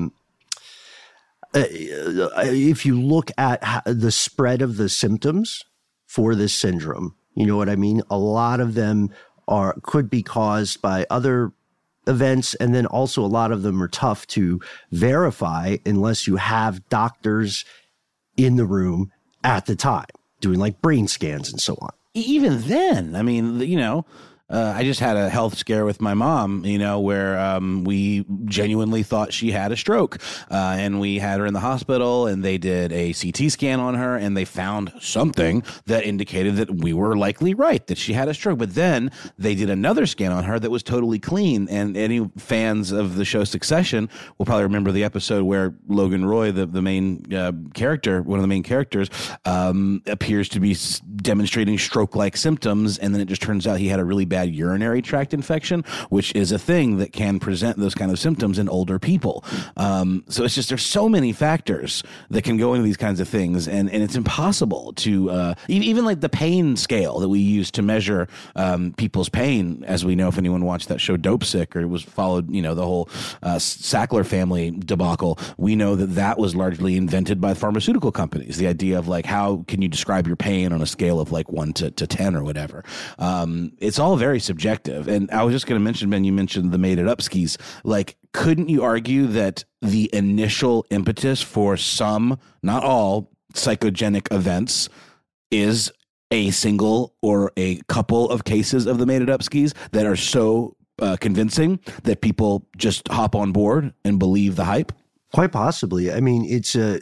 if you look at the spread of the symptoms for this syndrome, you know what I mean? A lot of them could be caused by other events, and then also a lot of them are tough to verify unless you have doctors in the room at the time doing like brain scans and so on. Even then, I mean, I just had a health scare with my mom, where we genuinely thought she had a stroke. And we had her in the hospital, and they did a CT scan on her, and they found something that indicated that we were likely right, that she had a stroke. But then they did another scan on her that was totally clean. And any fans of the show Succession will probably remember the episode where Logan Roy, the main character, one of the main characters, appears to be demonstrating stroke-like symptoms. And then it just turns out he had a really bad urinary tract infection, which is a thing that can present those kind of symptoms in older people. So it's just, there's so many factors that can go into these kinds of things, and it's impossible to even like the pain scale that we use to measure people's pain, as we know if anyone watched that show Dope Sick or was followed the whole Sackler family debacle. We know that was largely invented by pharmaceutical companies. The idea of like, how can you describe your pain on a scale of like 1 to 10 or whatever. It's all very subjective. And I was just going to mention, Ben, you mentioned the Made It Up skis. Like, couldn't you argue that the initial impetus for some, not all, psychogenic events is a single or a couple of cases of the Made It Up skis that are so convincing that people just hop on board and believe the hype? Quite possibly. I mean,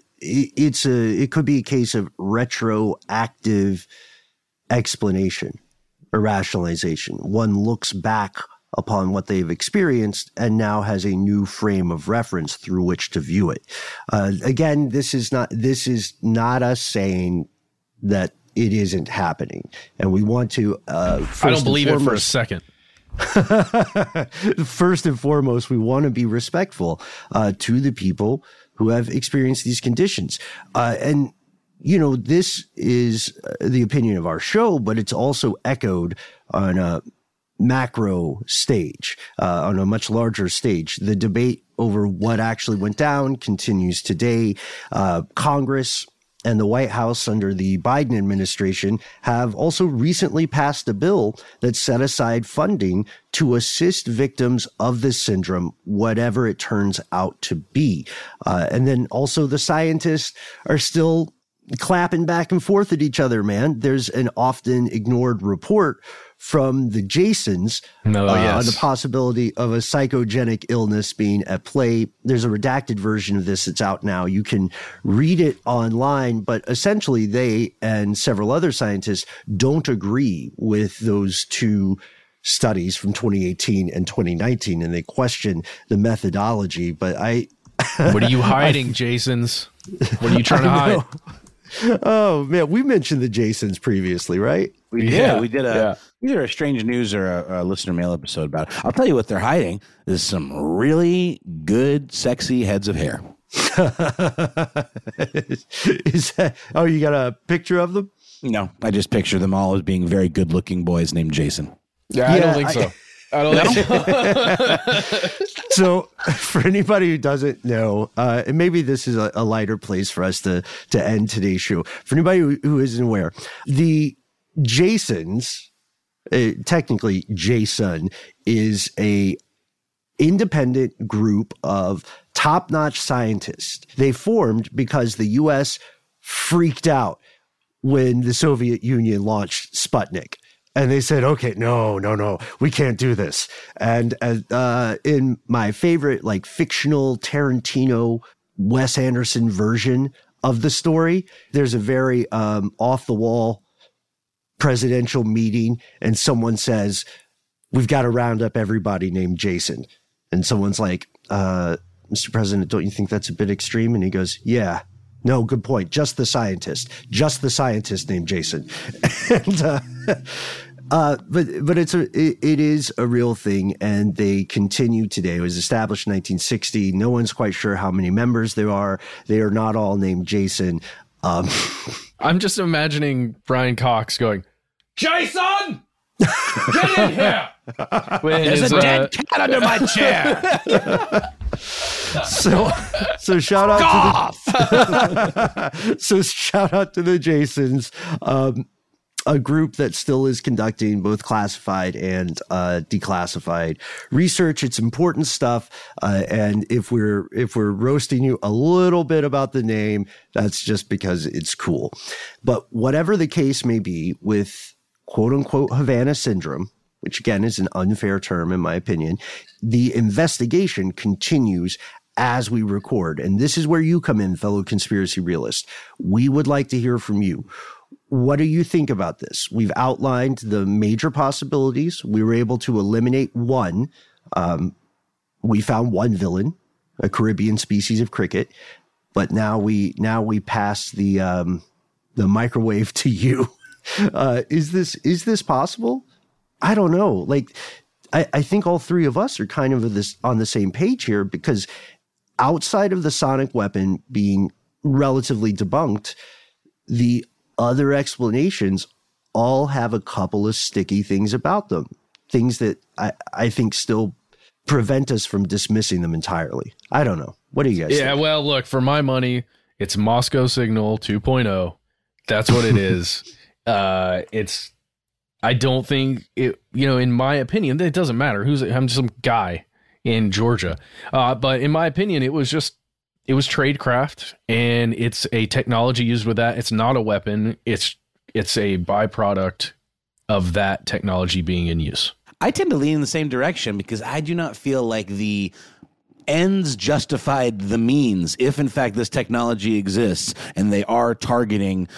it could be a case of retroactive explanation or rationalization. One looks back upon what they've experienced and now has a new frame of reference through which to view it. Again, this is not us saying that it isn't happening, and we want to. I don't believe it for a second. First and foremost, we want to be respectful to the people who have experienced these conditions, and. This is the opinion of our show, but it's also echoed on a macro stage, on a much larger stage. The debate over what actually went down continues today. Congress and the White House under the Biden administration have also recently passed a bill that set aside funding to assist victims of this syndrome, whatever it turns out to be. And then also the scientists are still clapping back and forth at each other, man. There's an often ignored report from the Jasons on the possibility of a psychogenic illness being at play. There's a redacted version of this that's out now. You can read it online, but essentially they and several other scientists don't agree with those two studies from 2018 and 2019, and they question the methodology. But what are you hiding, Jasons? What are you trying to hide? Oh man, we mentioned the Jasons previously, right? We did either a strange news or a listener mail episode about it. I'll tell you what they're hiding is some really good, sexy heads of hair. Is that, oh, you got a picture of them? No, I just picture them all as being very good-looking boys named Jason. Yeah, I don't think so. I don't think so. So, for anybody who doesn't know, and maybe this is a lighter place for us to end today's show. For anybody who isn't aware, the Jasons, technically Jason, is a independent group of top-notch scientists. They formed because the U.S. freaked out when the Soviet Union launched Sputnik. And they said, okay, no, we can't do this. And in my favorite, like, fictional Tarantino, Wes Anderson version of the story, there's a very off-the-wall presidential meeting, and someone says, we've got to round up everybody named Jason. And someone's like, Mr. President, don't you think that's a bit extreme? And he goes, yeah. No, good point. Just the scientist named Jason. And, but it is a real thing, and they continue today. It was established in 1960. No one's quite sure how many members there are. They are not all named Jason. I'm just imagining Brian Cox going, Jason, get in here. There's a dead cat under my chair. So shout out shout out to the Jasons, a group that still is conducting both classified and declassified research. It's important stuff, and if we're roasting you a little bit about the name, that's just because it's cool. But whatever the case may be with quote unquote Havana syndrome, which again is an unfair term in my opinion, the investigation continues as we record. And this is where you come in, fellow conspiracy realists. We would like to hear from you. What do you think about this? We've outlined the major possibilities. We were able to eliminate one. We found one villain, a Caribbean species of cricket. But now we pass the microwave to you. Is this possible? I don't know. Like, I think all three of us are kind of on the same page here, because outside of the sonic weapon being relatively debunked, the other explanations all have a couple of sticky things about them, things that I think still prevent us from dismissing them entirely. I don't know. What do you guys think? Well, look, for my money, it's Moscow Signal 2.0. That's what it is. I don't think it, in my opinion, it doesn't matter I'm just some guy in Georgia. But in my opinion, it was tradecraft, and it's a technology used with that. It's not a weapon. It's a byproduct of that technology being in use. I tend to lean in the same direction because I do not feel like the ends justified the means. If in fact this technology exists and they are targeting,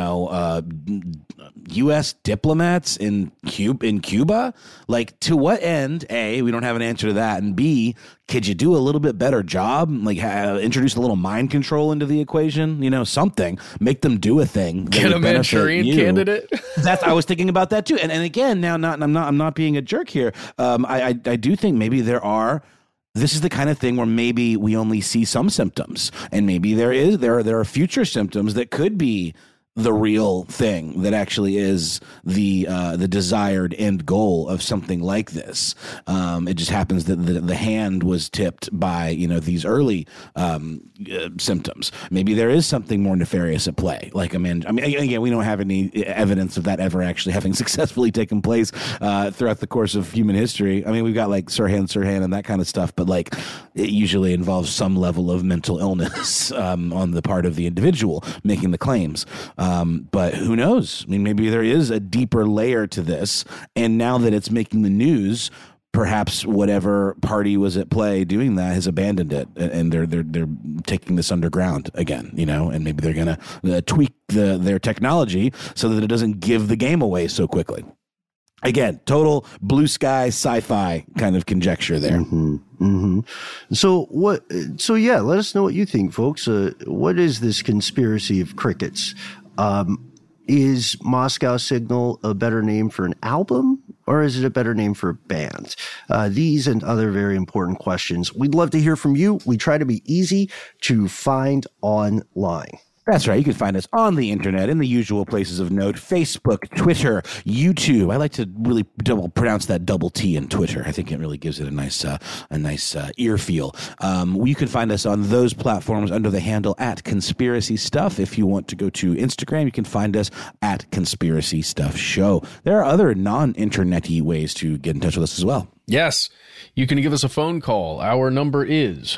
U.S. diplomats in Cuba, like, to what end? A, we don't have an answer to that, and B, could you do a little bit better job? Like, introduce a little mind control into the equation, something, make them do a thing. Get a Manchurian candidate. I was thinking about that too. And again, now, I'm not being a jerk here. I do think maybe this is the kind of thing where maybe we only see some symptoms, and maybe there are future symptoms that could be the real thing that actually is the desired end goal of something like this. It just happens that the hand was tipped by, these early symptoms. Maybe there is something more nefarious at play. Like, again, we don't have any evidence of that ever actually having successfully taken place throughout the course of human history. I mean, we've got like Sirhan and that kind of stuff, but like it usually involves some level of mental illness on the part of the individual making the claims. But who knows? I mean, maybe there is a deeper layer to this, and now that it's making the news, perhaps whatever party was at play doing that has abandoned it, and they're taking this underground again, and maybe they're gonna tweak their technology so that it doesn't give the game away so quickly. Again, total blue sky sci-fi kind of conjecture there. Mm-hmm. Mm-hmm. So yeah, let us know what you think, folks. What is this conspiracy of crickets? Is Moscow Signal a better name for an album, or is it a better name for a band? These and other very important questions. We'd love to hear from you. We try to be easy to find online. That's right. You can find us on the internet in the usual places of note: Facebook, Twitter, YouTube. I like to really pronounce that double T in Twitter. I think it really gives it a nice ear feel. You can find us on those platforms under the handle @Conspiracy Stuff. If you want to go to Instagram, you can find us @Conspiracy Stuff Show. There are other non-internet-y ways to get in touch with us as well. Yes, you can give us a phone call. Our number is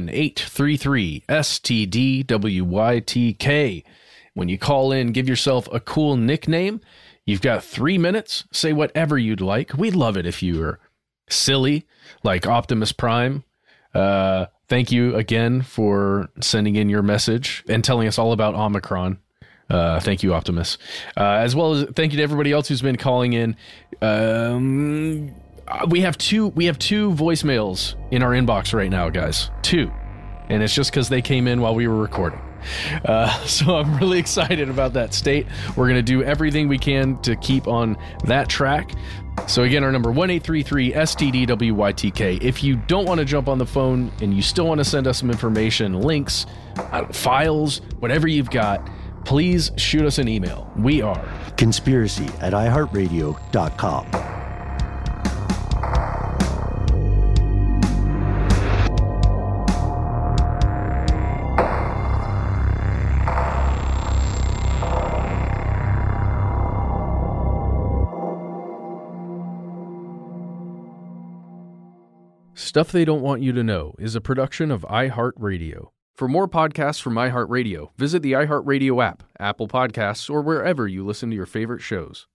1-833-STDWYTK. When you call in, give yourself a cool nickname. You've got 3 minutes. Say whatever you'd like. We'd love it if you were silly, like Optimus Prime. Thank you again for sending in your message and telling us all about Omicron. Thank you, Optimus. As well as thank you to everybody else who's been calling in. We have two voicemails in our inbox right now, guys. 2. And it's just because they came in while we were recording. So I'm really excited about that state. We're going to do everything we can to keep on that track. So again, our number 1-833-STDWYTK. If you don't want to jump on the phone and you still want to send us some information, links, files, whatever you've got, please shoot us an email. We are conspiracy@iheartradio.com. Stuff They Don't Want You to Know is a production of iHeartRadio. For more podcasts from iHeartRadio, visit the iHeartRadio app, Apple Podcasts, or wherever you listen to your favorite shows.